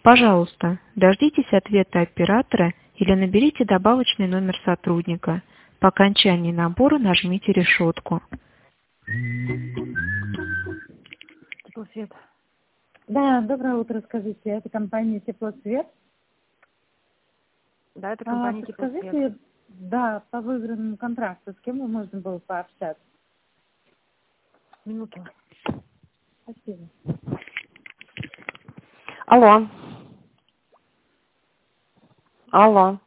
Пожалуйста, дождитесь ответа оператора или наберите добавочный номер сотрудника. По окончании набора нажмите решетку. Теплосвет. Да, доброе утро, скажите, это компания Теплосвет? Да, это компания Теплосвет. Скажите, да, по выигранному контракту, с кем можно было пообщаться? Минуту. Спасибо. Алло. Алло.